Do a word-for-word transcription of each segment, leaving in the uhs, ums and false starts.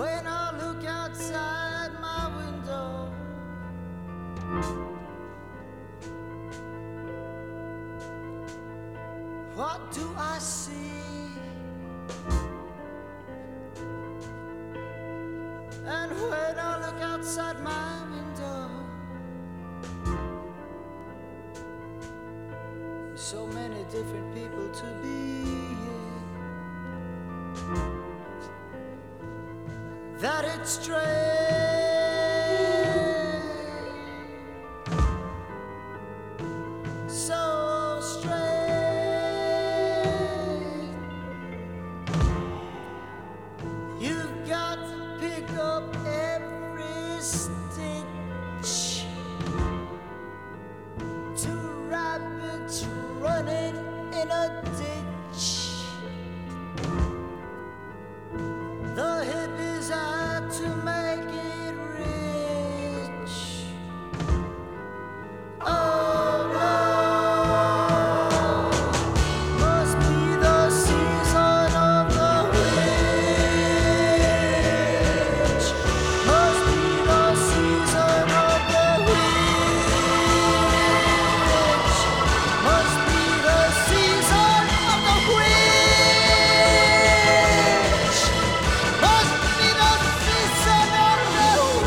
when I look outside my window. What do I see? And when I look outside my window, so many different people to be, that it's strange. So strange. You've got to pick up every stitch. Two rabbits running in a ditch. The hippies had to make it rich. Oh no, must be the season of the witch. Must be the season of the witch. Must be the season of the witch. Must be the season of the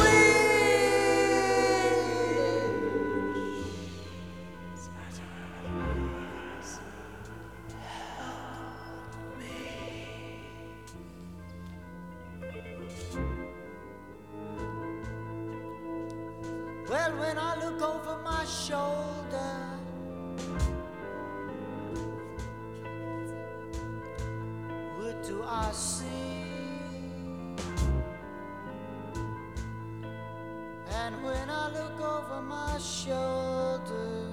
Well, when I look over my shoulder, what do I see? And when I look over my shoulder,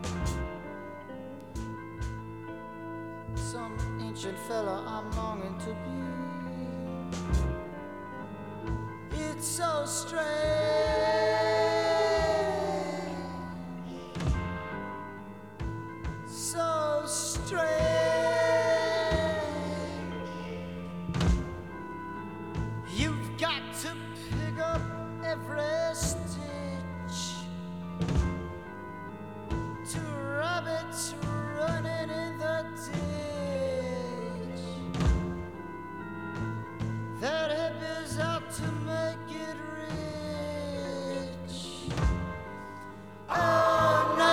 some ancient fella I'm longing to be. It's so strange. So strange. You've got to pick up every stitch. Two rabbits running in the ditch. That hippie's out to make it rich. Oh no.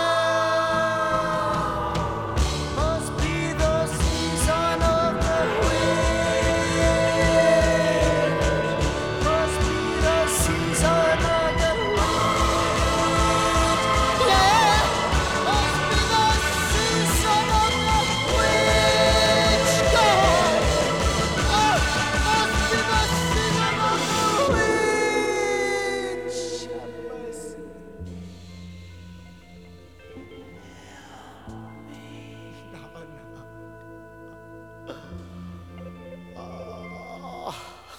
Must be the season of the witch. Must be the season of the witch. Yeah, must be the season of the witch. God, oh, must be the season of the witch. Have mercy. No, no. Oh.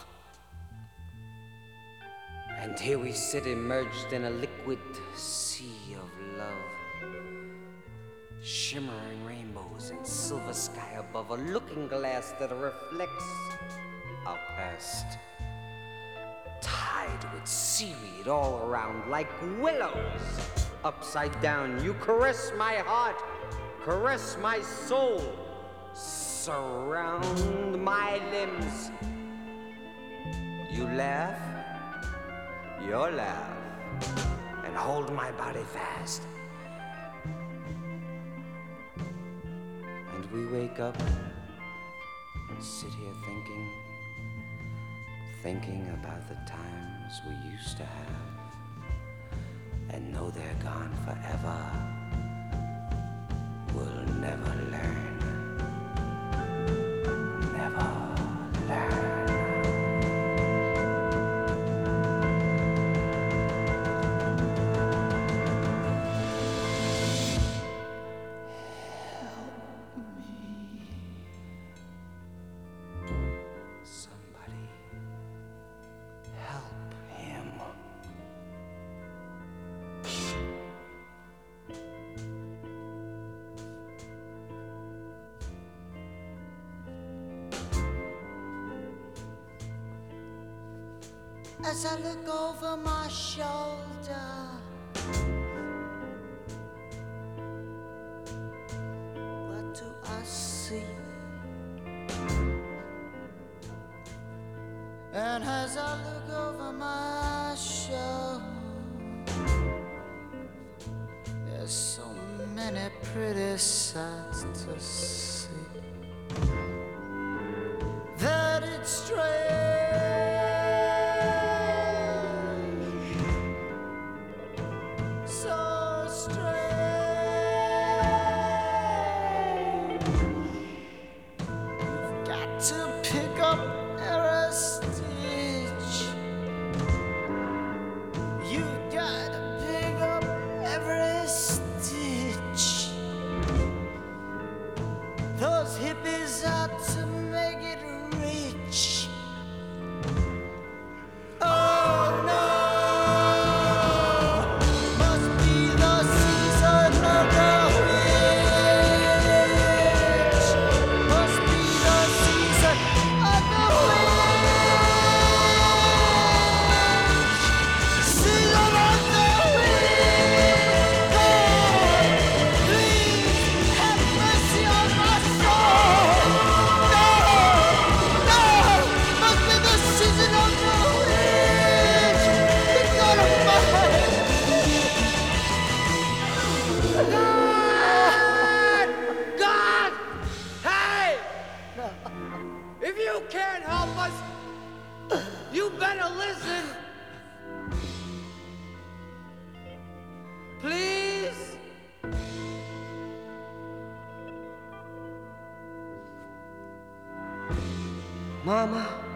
And here we sit immersed in a liquid sea of love. Shimmering rainbows and silver sky above a looking glass that reflects our past. Tied with seaweed all around like willows. Upside down, you caress my heart, caress my soul, surround my limbs. You laugh, your laugh, and hold my body fast. And we wake up and sit here thinking, thinking about the times we used to have, and know they're gone forever. We'll never learn, never learn. Somebody help him. as I look over my shoulder. What do I see? And as I look over my shoulder, there's so many pretty sights to see that it's strange. To pick up every stitch, you've got to pick up every stitch. Those hippies out to make it rich. Oh no, must be the season of the witch. Must be the season of the witch. Season of the witch. God, please have mercy on my soul. No, no, must be the season of the witch. The God of mine. God! God! Hey! If you can't help us, you better listen. Please? Mama?